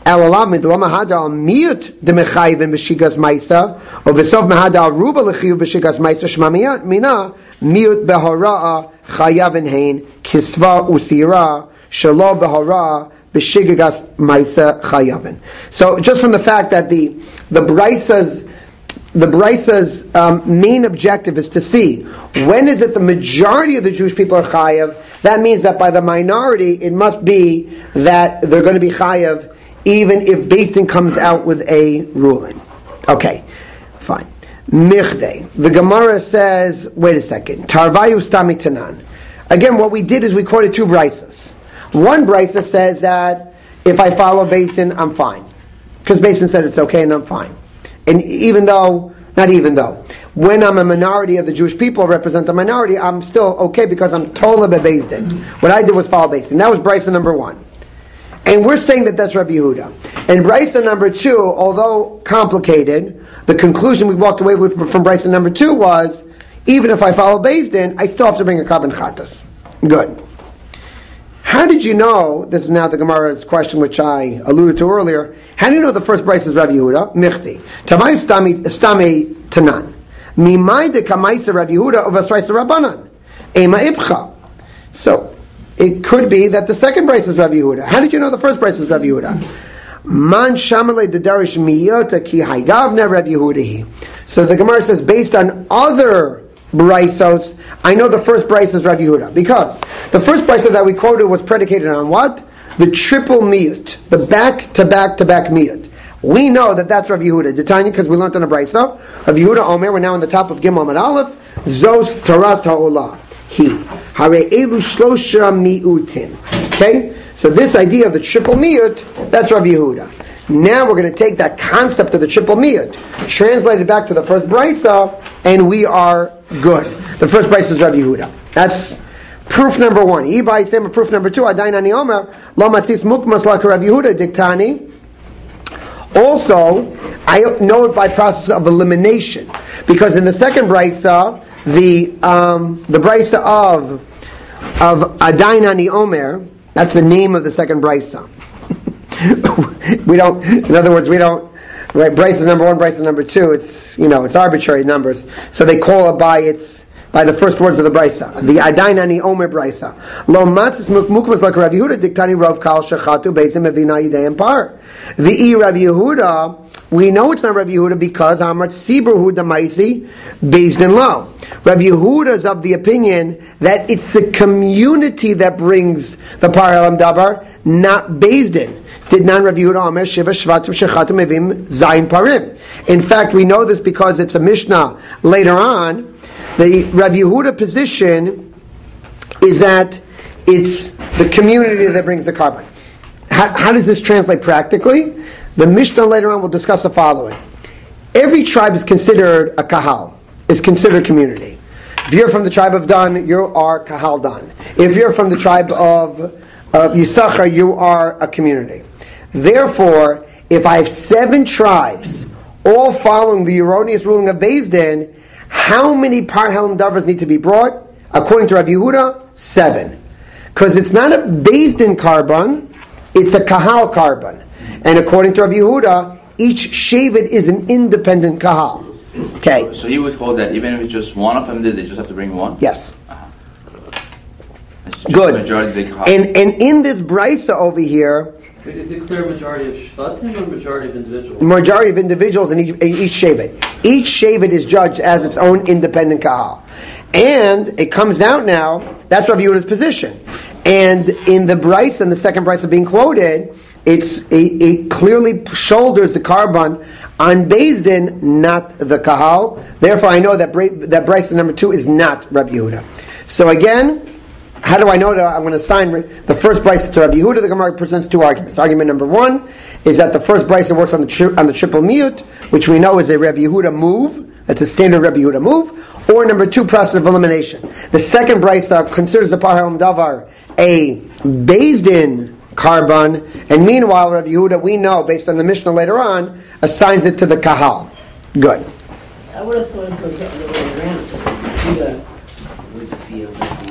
So just from the fact that the Brisa's main objective is to see when is it the majority of the Jewish people are chayav. That means that by the minority, it must be that they're going to be chayav, even if Beis Din comes out with a ruling. Okay, fine. Michdei. The Gemara says, wait a second. Tarvayu stami tanan. Again, what we did is we quoted two Brisas. One Brisa says that if I follow Beis Din, I'm fine, because Beis Din said it's okay and I'm fine. And even though not even though. When I'm a minority of the Jewish people, represent a minority, I'm still okay because I'm tola bebeis din. What I did was follow beis din. That was brisa number 1. And we're saying that that's Rabbi Yehuda. And brisa number 2, although complicated, the conclusion we walked away with from brisa number 2 was, even if I follow beis din, I still have to bring a carbon chatas. Good. How did you know, this is now the Gemara's question which I alluded to earlier, how do you know the first brisa is Rabbi Yehuda? Michti. Tavai stami tanan. Mimai de kamaisa Rabbi Yehuda of Asraisa Rabbanan. Ema ibcha. So, it could be that the second brisa is Rabbi Yehuda. How did you know the first brisa is Rabbi Yehuda? Man shamale de darish miyota ki haygavna Rabbi Yehuda. So the Gemara says, based on other braisos, I know the first brisa is Rabbi Yehuda. Because the first brisa that we quoted was predicated on what? The triple miyut. The back-to-back-to-back miyut. We know that that's Rabbi Yehuda. Detanya, because we learned on a brisa. Rabbi Yehuda Omer, we're now on the top of Gimel Amud Aleph. Zos taras ha'olah. He. Hare elu shlosha miutin. Okay? So this idea of the triple miyut, that's Rabbi Yehuda. Now we're going to take that concept of the triple miyut, translate it back to the first brisa, and we are good. The first brisa is Rabbi Yehuda. That's proof number 1. Ibai same proof number 2. Adain ani omer lo matzis mukmas like Rabbi Yehuda diktani. Also, I know it by process of elimination, because in the second brisa, the brisa of Adain ani omer, that's the name of the second brisa. We don't. In other words, we don't. Right, brisa number 1, brisa number 2. It's it's arbitrary numbers. So they call it by the first words of the brisa. The Adain ani omer brisa. Lo matzis mukmas like Rabbi Yehuda diktani rov kal shechatu beisim evina yidei par. V'i Rabbi Yehuda. We know it's not Rabbi Yehuda because how much Sibur Damaisi based in law. Rabbi Yehuda is of the opinion that it's the community that brings the Par Elam Dabar, not based in. Did not Rabbi Yehuda Omer Shiva Shvatim Shechatim Evim Zayin Parim. In fact, we know this because it's a Mishnah later on. The Rabbi Yehuda position is that it's the community that brings the carbon. How does this translate practically? The Mishnah later on will discuss the following. Every tribe is considered a kahal, is considered community. If you're from the tribe of Dan, you are kahal Dan. If you're from the tribe of Yisachar, you are a community. Therefore, if I have 7 tribes, all following the erroneous ruling of Beis Din, how many Par Helam Davars need to be brought? According to Rabbi Yehuda, 7. Because it's not a Beis Din carbon, it's a kahal carbon. And according to Rabbi Yehuda, each Shevet is an independent kahal. Okay. So he would hold that even if it's just one of them, they just have to bring one? Yes. Good. Majority of the and in this brisa over here, wait, is it clear majority of Shvatim or majority of individuals? Majority of individuals in each Shevet. Each Shevet is judged as its own independent kahal. And it comes out now, that's Rabbi Yehuda's position. And in the brisa, in the second brisa being quoted, it clearly shoulders the carbon on Beis Din, not the kahal. Therefore, I know that brisa number 2 is not Rabbi Yehuda. So again, how do I know that I'm going to assign the first brisa to Rabbi Yehuda? The Gemara presents 2 arguments. Argument number 1 is that the first brisa works on the triple miyut, which we know is a Rabbi Yehuda move. That's a standard Rabbi Yehuda move. Or number 2, process of elimination. The second brisa considers the Par Helam Davar a Beis Din carbon, and meanwhile Rabbi Yehuda, we know based on the Mishnah later on, assigns it to the kahal. Good. I would have thought it goes the other way around. Yehuda would feel that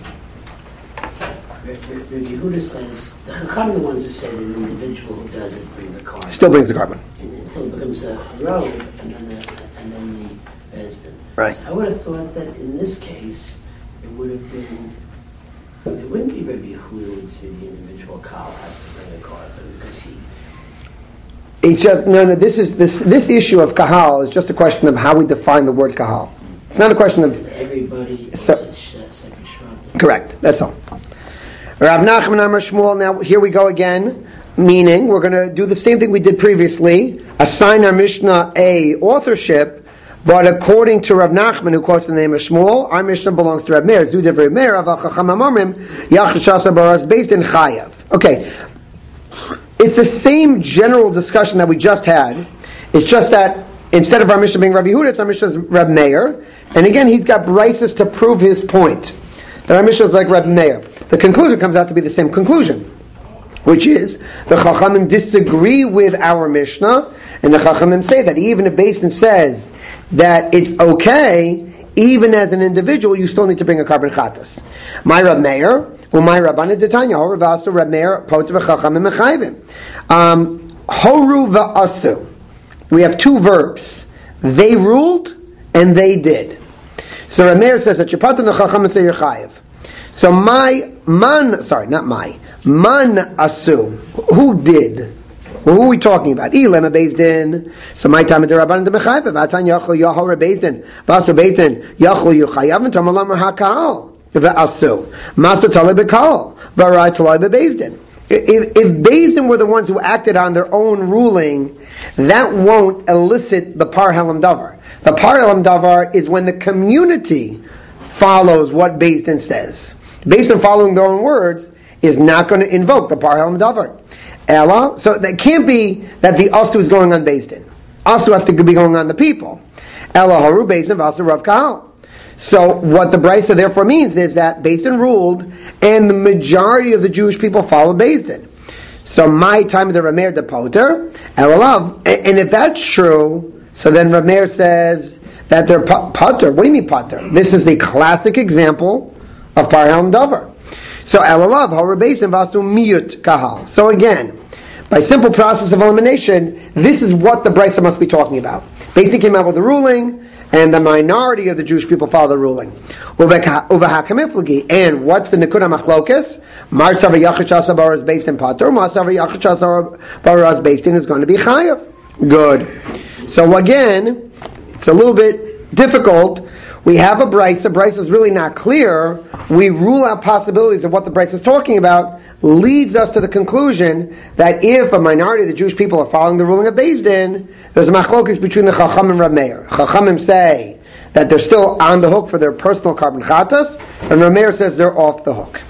Rabbi Yehuda says the Chacham are the ones who say that an individual who does it brings the carbon. Still brings the carbon until it becomes a road, and then the Beis Din. Right. So I would have thought that in this case it would have been. It wouldn't be Rabbi Yehuda would say the individual kahal has to bring a carbon because he. It's just this issue of kahal is just a question of how we define the word kahal. It's not a question of everybody. Second shrub. Correct. That's all. Rav Nachman Amar Shmuel. Now here we go again. Meaning we're going to do the same thing we did previously. Assign our Mishnah a authorship. But according to Rav Nachman, who quotes the name of Shmuel, our Mishnah belongs to Rav Meir. Zudev Rav Meir, Aval Chacham Amormim, Yachashasa Baraz based in Chayav. Okay, it's the same general discussion that we just had. It's just that instead of our Mishnah being Rabbi Yehuda, it's our Mishnah's Reb Meir. And again, he's got brises to prove his point. That our Mishnah is like Reb Meir. The conclusion comes out to be the same conclusion, which is the Chachamim disagree with our Mishnah, and the Chachamim say that even if Beis Din says that it's okay, even as an individual, you still need to bring a carbon chatas. My Reb Meir, or my Rabbanan Detanya, or Ravasu Reb Meir, Poter v'Chachamim mechayvim. Horu v'asu. We have two verbs. They ruled and they did. So Reb Meir says that you're part of the Chachamim say you're chayiv. So man asu. Who did? Well, who are we talking about? Ilema Beis Din. So my time at the Rabbanan de Mechayv. V'atan yachol yahor Beis Din. V'asu Beis Din yachol yuchayav and tamalam hakal. V'asu. Masa talei bekal. V'arai talei bebeis Din. If Beis Din were the ones who acted on their own ruling, that won't elicit the par helam davar. The par helam davar is when the community follows what Beis Din says. Beis Din following their own words is not going to invoke the par helam davar. Ella, so that can't be that the asu is going on Beis Din. Asu has to be going on the people. Ella haru Beis Din v'asu rav kahal. So what the Brisa therefore means is that Beis Din ruled, and the majority of the Jewish people followed Beis Din. So my time of the Rameir de Poter, Elalav, and if that's true, so then Rameir says that they're Poter. What do you mean Poter? This is a classic example of Par Helam Davar. So Elalav, haru Beis Din v'asu miyut kahal. So again, by simple process of elimination, this is what the Brisa must be talking about. Beis Din came out with a ruling, and the minority of the Jewish people follow the ruling. And what's the Nekuda Machlokes? Mar Savar Yachid Shasa Baraz Beis Din Pater, Mar Savar Yachid Shasa Baraz Beis Din is going to be Chayav. Good. So again, it's a little bit difficult. We have a Brisa. The Brisa is really not clear. We rule out possibilities of what the Brisa is talking about, leads us to the conclusion that if a minority of the Jewish people are following the ruling of Beis Din, there's a machlokes between the Chacham and Reb Meir. Chachamim say that they're still on the hook for their personal carbon chatas, and Reb Meir says they're off the hook.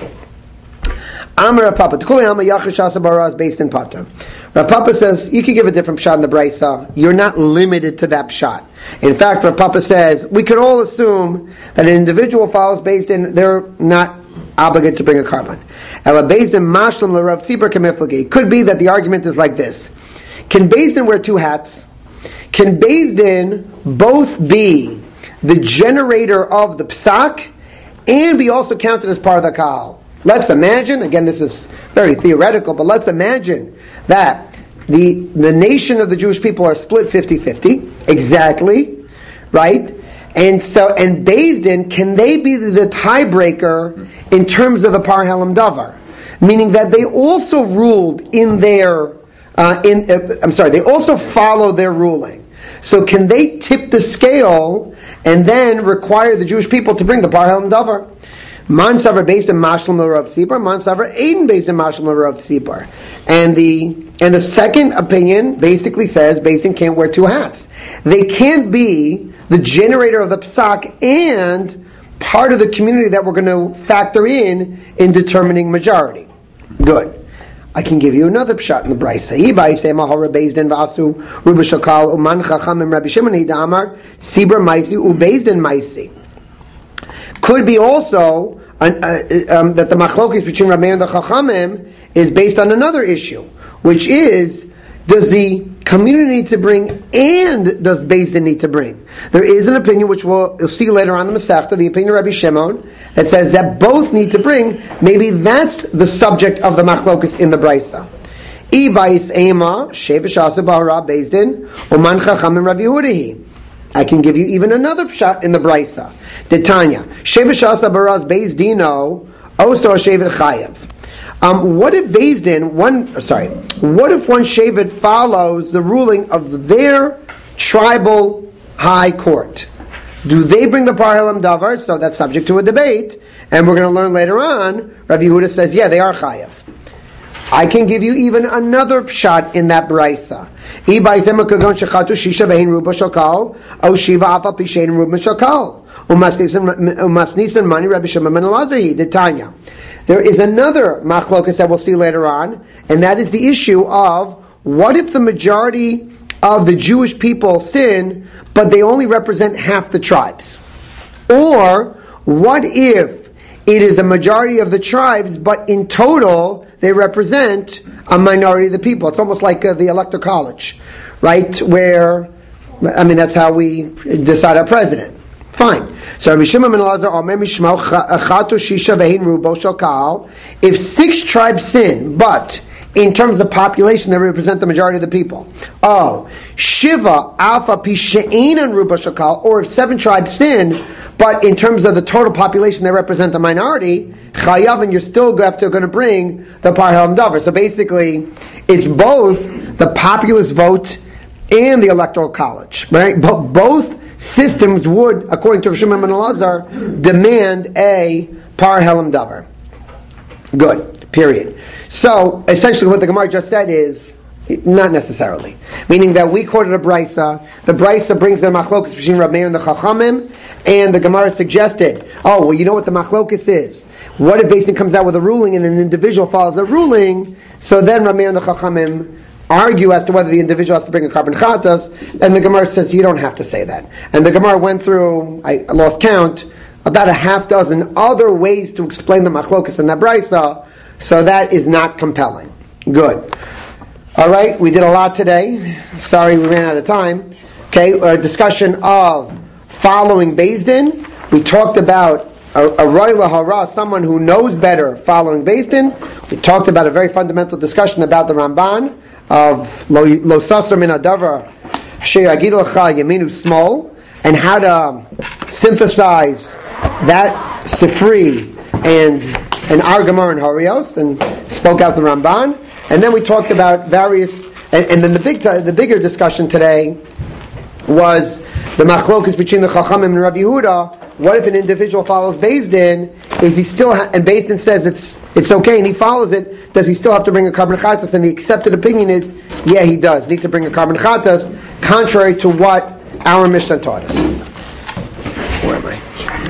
Amar Papa, T'kuli Ama Yachid Shasa Baraz Beis Din Pater. Rav Papa says you can give a different pshat in the Brisa. You're not limited to that pshat. In fact, Rav Papa says we can all assume that an individual follows Beis Din, they're not obligated to bring a carbon. Ela Beis Din mashlam l'Rav Tzibur k'miflagi. Could be that the argument is like this: can Beis Din wear two hats? Can Beis Din both be the generator of the psak and be also counted as part of the kahal? Let's imagine, again this is very theoretical, but let's imagine that the nation of the Jewish people are split 50-50, exactly, right? And Beis Din, can they be the tiebreaker in terms of the par helam davar? Meaning that they also ruled in their, they also follow their ruling. So can they tip the scale and then require the Jewish people to bring the par helam davar? Man savar Beis Din mashlam l'Rav Tzibur, man savar Eidin Beis Din mashlam l'Rav Tzibur. And the second opinion basically says Beis Din can't wear two hats. They can't be the generator of the psak and part of the community that we're going to factor in determining majority. Good. I can give you another pshat in the Brisa. Beis Din v'asu ruba shakal uman chachamim Rabbi Shimon hidamar sibur maisi ubeis din maisi. Could be also that the machlokes between Rabbi and the Chachamim is based on another issue, which is, does the community need to bring and does Beis Din need to bring? There is an opinion which you'll see later on in the Masechta, the opinion of Rabbi Shimon, that says that both need to bring. Maybe that's the subject of the machlokes in the Brisa. I can give you even another pshat in the Brisa. Detanya, Sheva Shasa Baraz Beis Dino, Oso Shevet Chayev. What if Beis Din, what if one Shevet follows the ruling of their tribal high court? Do they bring the par helam davar? So that's subject to a debate, and we're going to learn later on. Rabbi Yehuda says, yeah, they are chayev. I can give you even another pshat in that brisa. There is another machlokas that we'll see later on, and that is the issue of what if the majority of the Jewish people sin, but they only represent half the tribes? Or what if it is a majority of the tribes, but in total they represent a minority of the people? It's almost like the Electoral College, right? Where, I mean, that's how we decide our president. Fine. So Rabbi Shimon ben Elazar Omer Mishmau Chatu Shisha Vehin Rubo Shokal. If 6 tribes sin, but in terms of population, they represent the majority of the people. Oh, Shiva Alpha Pishein Rubo Shokal. Or if 7 tribes sin, but in terms of the total population, they represent a minority. Chayav, and you're still going to bring the Par Helam Davar. So basically, it's both the populist vote and the Electoral College, right? But both systems would, according to Rosh Shimon ben Elazar, demand a Par Helam Davar. Good. Period. So essentially, what the Gemara just said is not necessarily, meaning that we quoted a brisa. The brisa brings the machlokas between Rav Meir and the Chachamim, and the Gemara suggested, oh, well, you know what the machlokas is? What if Beis Din comes out with a ruling and an individual follows the ruling? So then Rav Meir and the Chachamim argue as to whether the individual has to bring a carbon chatas, and the Gemara says you don't have to say that. And the Gemara went through, I lost count, about a half dozen other ways to explain the machlokas in that brisa, so that is not compelling. Good. All right, we did a lot today. Sorry we ran out of time. Okay, a discussion of following Beis Din. We talked about a Roy Lahara, someone who knows better following Beis Din. We talked about a very fundamental discussion about the Ramban of Lo Sasar Min Adavar Asher Yagid Lecha Yaminu Small, and how to synthesize that Sifri and our Gemara and Horios, and spoke out the Ramban. And then we talked about various, and then the bigger discussion today was the machlokas between the Chachamim and Rabbi Yehuda. What if an individual follows Beis Din? Is he still and Beis Din says it's okay, and he follows it? Does he still have to bring a carbon chatas? And the accepted opinion is, yeah, he does need to bring a carbon chatas, contrary to what our Mishnah taught us. Where am I?